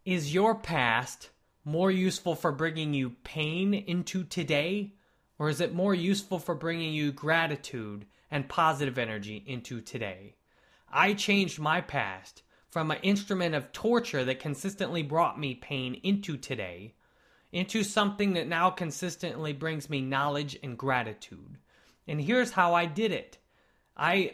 Is your past more useful for bringing you pain into today, or is it more useful for bringing you gratitude and positive energy into today? I changed my past from an instrument of torture that consistently brought me pain into today into something that now consistently brings me knowledge and gratitude. And here's how I did it. I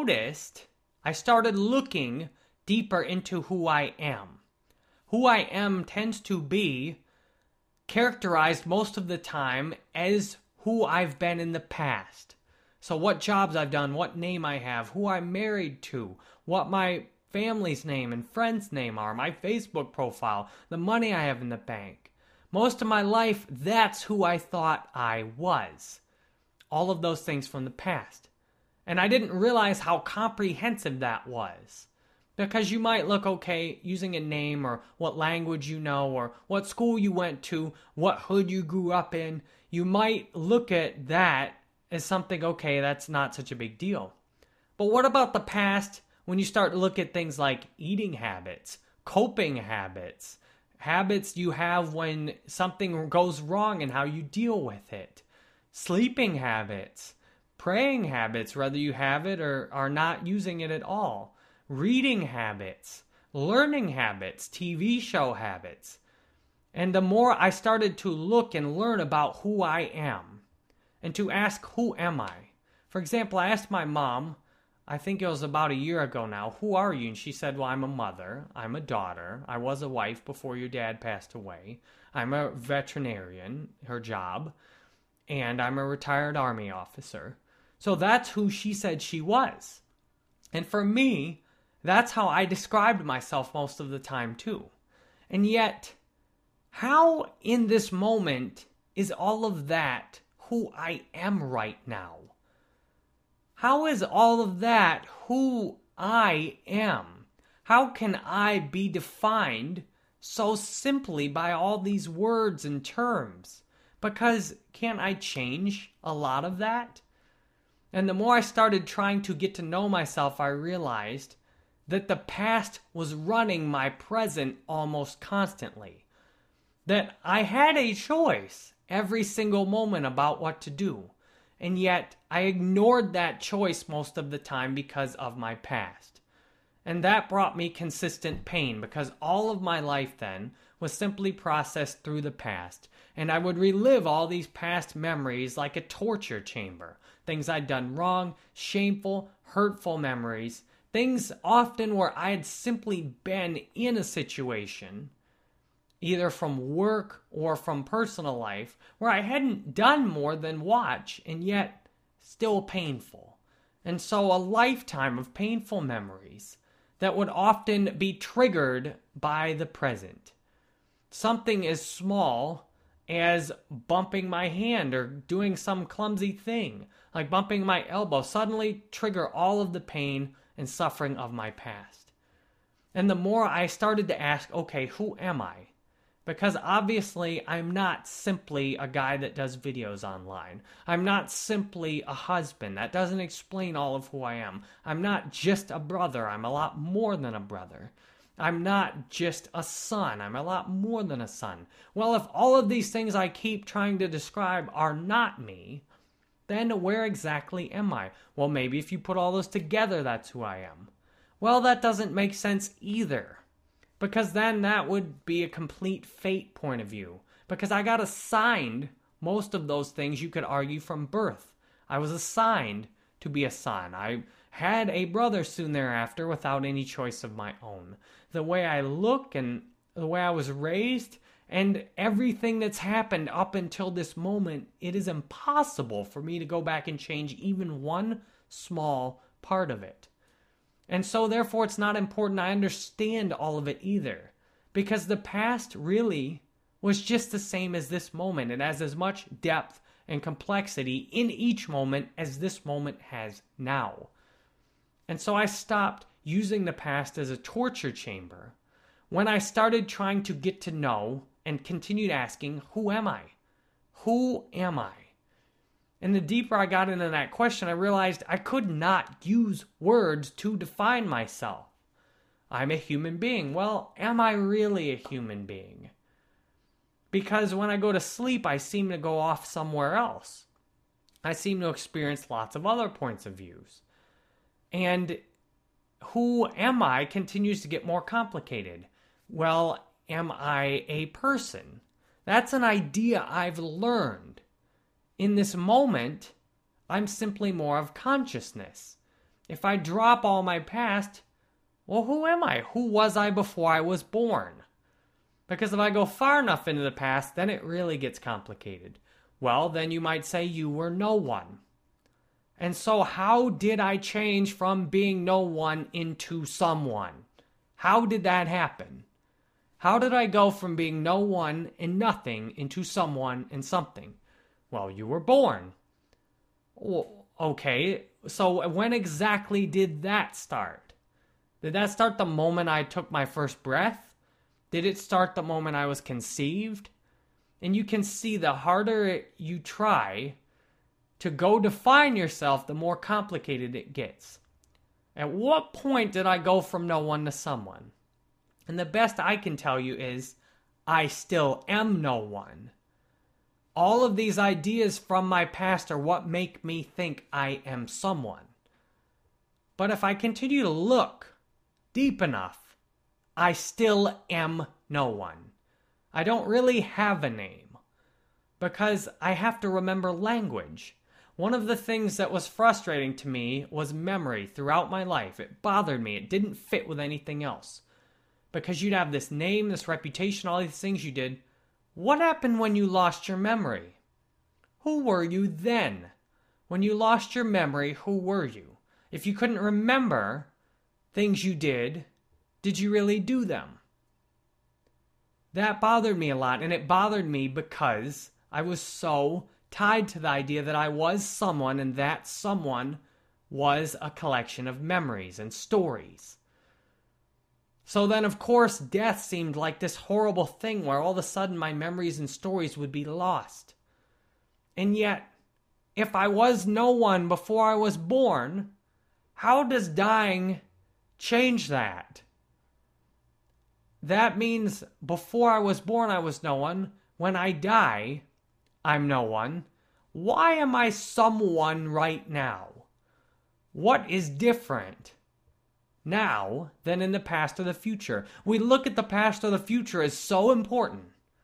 started looking deeper into who I am. Who I am tends to be characterized most of the time as who I've been in the past. So what jobs I've done, what name I have, who I'm married to, what my family's name and friends' name are, my Facebook profile, the money I have in the bank. Most of my life, that's who I thought I was. All of those things from the past. And I didn't realize how comprehensive that was. Because you might look, okay, using a name or what language you know or what school you went to, what hood you grew up in. You might look at that as something, okay, that's not such a big deal. But what about the past when you start to look at things like eating habits, coping habits, habits you have when something goes wrong and how you deal with it, sleeping habits, praying habits, whether you have it or are not using it at all, reading habits, learning habits, TV show habits. And the more I started to look and learn about who I am and to ask, who am I? For example, I asked my mom, I think it was about a year ago now, who are you? And she said, well, I'm a mother, I'm a daughter, I was a wife before your dad passed away, I'm a veterinarian, her job, and I'm a retired Army officer. So that's who she said she was. And for me, that's how I described myself most of the time too. And yet, how in this moment is all of that who I am right now? How is all of that who I am? How can I be defined so simply by all these words and terms? Because can't I change a lot of that? And the more I started trying to get to know myself, I realized that the past was running my present almost constantly. That I had a choice every single moment about what to do. And yet, I ignored that choice most of the time because of my past. And that brought me consistent pain because all of my life then was simply processed through the past. And I would relive all these past memories like a torture chamber. Things I'd done wrong, shameful, hurtful memories. Things often where I had simply been in a situation, either from work or from personal life, where I hadn't done more than watch, and yet still painful. And so a lifetime of painful memories that would often be triggered by the present. Something as small as bumping my hand or doing some clumsy thing, like bumping my elbow, suddenly trigger all of the pain and suffering of my past. And the more I started to ask, okay, who am I? Because obviously I'm not simply a guy that does videos online. I'm not simply a husband. That doesn't explain all of who I am. I'm not just a brother. I'm a lot more than a brother. I'm not just a son. I'm a lot more than a son. Well, if all of these things I keep trying to describe are not me, then where exactly am I? Well, maybe if you put all those together, that's who I am. Well, that doesn't make sense either. Because then that would be a complete fate point of view. Because I got assigned most of those things you could argue from birth. I was assigned to be a son. I had a brother soon thereafter without any choice of my own. The way I look and the way I was raised and everything that's happened up until this moment, it is impossible for me to go back and change even one small part of it. And so therefore it's not important I understand all of it either. Because the past really was just the same as this moment. It has as much depth and complexity in each moment as this moment has now. And so I stopped using the past as a torture chamber when I started trying to get to know and continued asking, who am I? Who am I? And the deeper I got into that question, I realized I could not use words to define myself. I'm a human being. Well, am I really a human being? Because when I go to sleep, I seem to go off somewhere else. I seem to experience lots of other points of views. And who am I continues to get more complicated. Well, am I a person? That's an idea I've learned. In this moment, I'm simply more of consciousness. If I drop all my past, well, who am I? Who was I before I was born? Because if I go far enough into the past, then it really gets complicated. Well, then you might say you were no one. And so how did I change from being no one into someone? How did that happen? How did I go from being no one and nothing into someone and something? Well, you were born. Okay, so when exactly did that start? Did that start the moment I took my first breath? Did it start the moment I was conceived? And you can see the harder you try to go define yourself, the more complicated it gets. At what point did I go from no one to someone? And the best I can tell you is, I still am no one. All of these ideas from my past are what make me think I am someone. But if I continue to look deep enough, I still am no one. I don't really have a name because I have to remember language. One of the things that was frustrating to me was memory throughout my life. It bothered me. It didn't fit with anything else. Because you'd have this name, this reputation, all these things you did. What happened when you lost your memory? Who were you then? When you lost your memory, who were you? If you couldn't remember things you did you really do them? That bothered me a lot, and it bothered me because I was so tied to the idea that I was someone, and that someone was a collection of memories and stories. So then, of course, death seemed like this horrible thing where all of a sudden my memories and stories would be lost. And yet, if I was no one before I was born, how does dying change that? That means before I was born, I was no one. When I die, I'm no one. Why am I someone right now? What is different now than in the past or the future? We look at the past or the future as so important,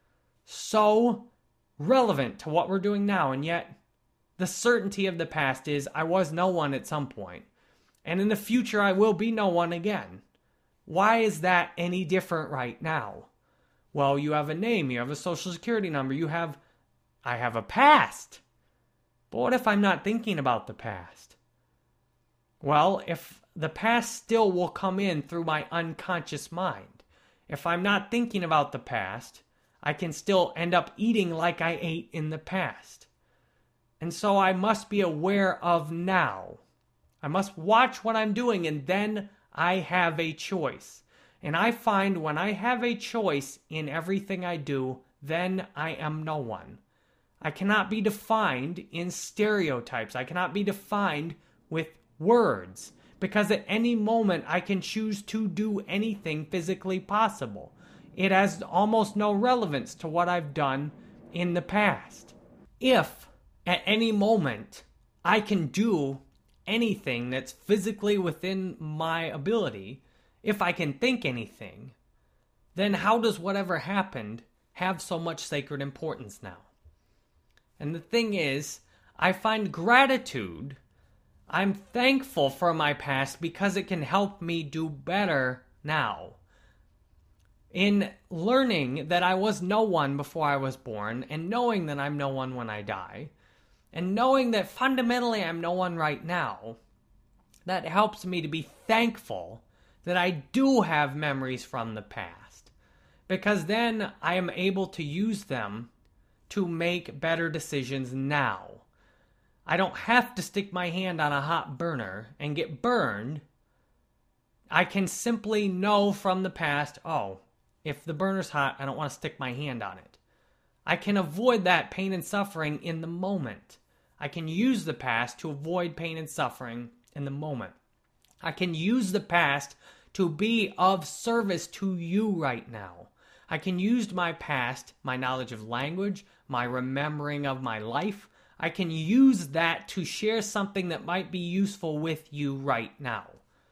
so relevant to what we're doing now, and yet the certainty of the past is I was no one at some point, and in the future I will be no one again. Why is that any different right now? Well, you have a name, you have a social security number, I have a past. But what if I'm not thinking about the past? Well, if the past still will come in through my unconscious mind. If I'm not thinking about the past, I can still end up eating like I ate in the past. And so I must be aware of now. I must watch what I'm doing, and then I have a choice. And I find when I have a choice in everything I do, then I am no one. I cannot be defined in stereotypes. I cannot be defined with words. Because at any moment I can choose to do anything physically possible. It has almost no relevance to what I've done in the past. If at any moment I can do anything that's physically within my ability, if I can think anything, then how does whatever happened have so much sacred importance now? And the thing is, I find gratitude. I'm thankful for my past because it can help me do better now. In learning that I was no one before I was born, and knowing that I'm no one when I die, and knowing that fundamentally I'm no one right now, that helps me to be thankful that I do have memories from the past. Because then I am able to use them to make better decisions now. I don't have to stick my hand on a hot burner and get burned. I can simply know from the past, oh, if the burner's hot, I don't want to stick my hand on it. I can avoid that pain and suffering in the moment. I can use the past to avoid pain and suffering in the moment. I can use the past to be of service to you right now. I can use my past, my knowledge of language, my remembering of my life. I can use that to share something that might be useful with you right now.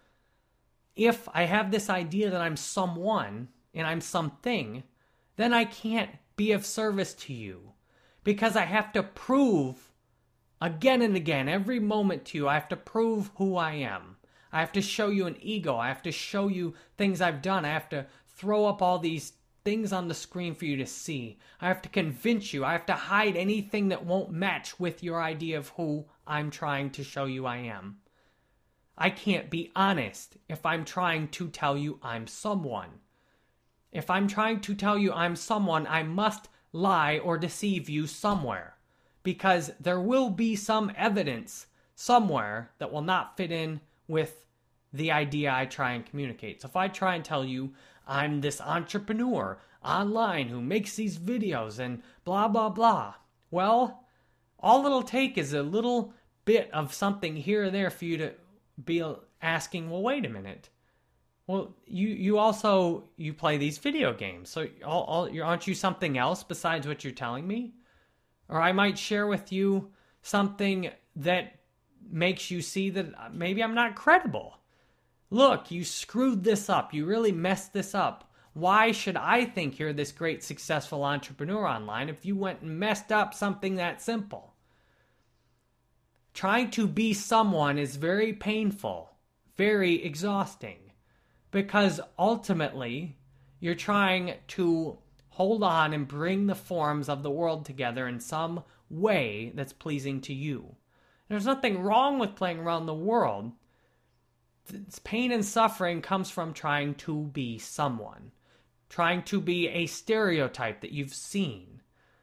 If I have this idea that I'm someone and I'm something, then I can't be of service to you because I have to prove again and again, every moment to you, I have to prove who I am. I have to show you an ego. I have to show you things I've done. I have to throw up all these things on the screen for you to see. I have to convince you. I have to hide anything that won't match with your idea of who I'm trying to show you I am. I can't be honest if I'm trying to tell you I'm someone. If I'm trying to tell you I'm someone, I must lie or deceive you somewhere, because there will be some evidence somewhere that will not fit in with the idea I try and communicate. So if I try and tell you I'm this entrepreneur online who makes these videos and blah, blah, blah, well, all it'll take is a little bit of something here or there for you to be asking, well, wait a minute. Well, you also play these video games, so aren't you something else besides what you're telling me? Or I might share with you something that makes you see that maybe I'm not credible. Look, you screwed this up. You really messed this up. Why should I think you're this great successful entrepreneur online if you went and messed up something that simple? Trying to be someone is very painful, very exhausting, because ultimately you're trying to hold on and bring the forms of the world together in some way that's pleasing to you. There's nothing wrong with playing around the world. This pain and suffering comes from trying to be someone, trying to be a stereotype that you've seen.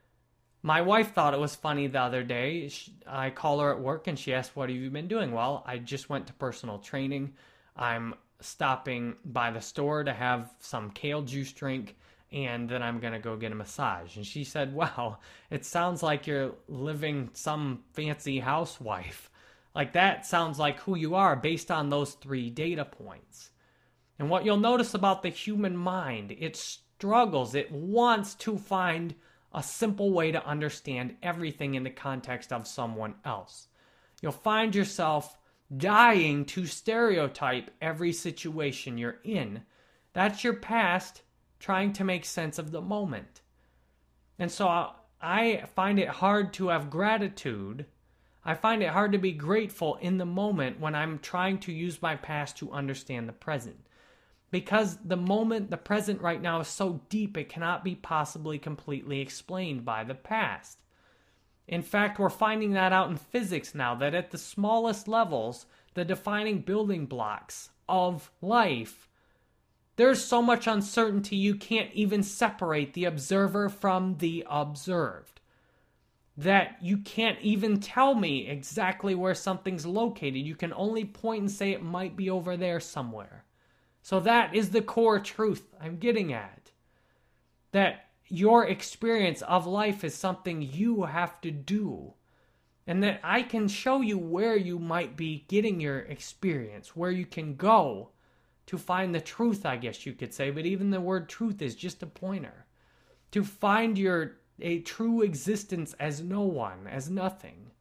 My wife thought it was funny the other day. I call her at work and she asked, what have you been doing? Well, I just went to personal training. I'm stopping by the store to have some kale juice drink, and then I'm going to go get a massage. And she said, wow, it sounds like you're living some fancy housewife. Like, that sounds like who you are based on those 3 data points. And what you'll notice about the human mind, it struggles. It wants to find a simple way to understand everything in the context of someone else. You'll find yourself dying to stereotype every situation you're in. That's your past trying to make sense of the moment. And so I find it hard to have gratitude. I find it hard to be grateful in the moment when I'm trying to use my past to understand the present. Because the moment, the present right now is so deep, it cannot be possibly completely explained by the past. In fact, we're finding that out in physics now, that at the smallest levels, the defining building blocks of life, there's so much uncertainty you can't even separate the observer from the observed. That you can't even tell me exactly where something's located. You can only point and say it might be over there somewhere. So that is the core truth I'm getting at. That your experience of life is something you have to do. And that I can show you where you might be getting your experience, where you can go to find the truth, I guess you could say. But even the word truth is just a pointer. To find a true existence as no one, as nothing.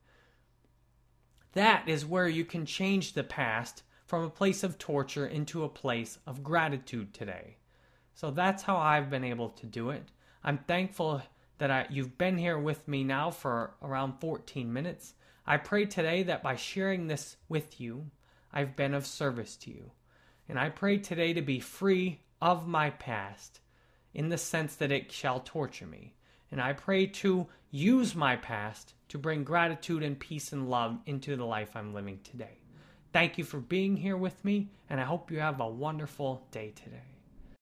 That is where you can change the past from a place of torture into a place of gratitude today. So that's how I've been able to do it. I'm thankful that you've been here with me now for around 14 minutes. I pray today that by sharing this with you, I've been of service to you. And I pray today to be free of my past in the sense that it shall torture me. And I pray to use my past to bring gratitude and peace and love into the life I'm living today. Thank you for being here with me, and I hope you have a wonderful day today.